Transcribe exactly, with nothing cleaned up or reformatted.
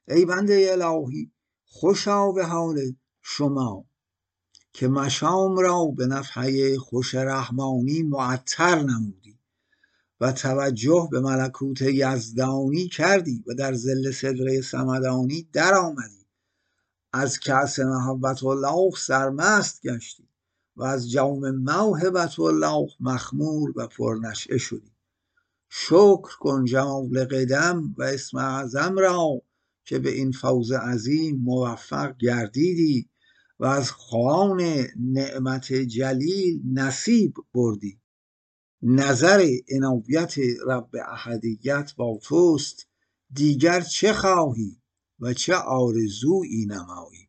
ای بنده الهی خوشا به حال شما که مشام را به نفحه خوش رحمانی معطر نمودی و توجه به ملکوت یزدانی کردی و در ظل صدره صمدانی در آمدی، از کأس محبت الله سرمست گشتی و از جام موهبت الله مخمور و پرنشأه شدی. شکر کن جمال قدم و اسم اعظم را که به این فوز عظیم موفق گردیدی و از خوان نعمت جلیل نصیب بردی. نظر عنایت رب احدیت با توست، دیگر چه خواهی و چه آرزویی نمایی؟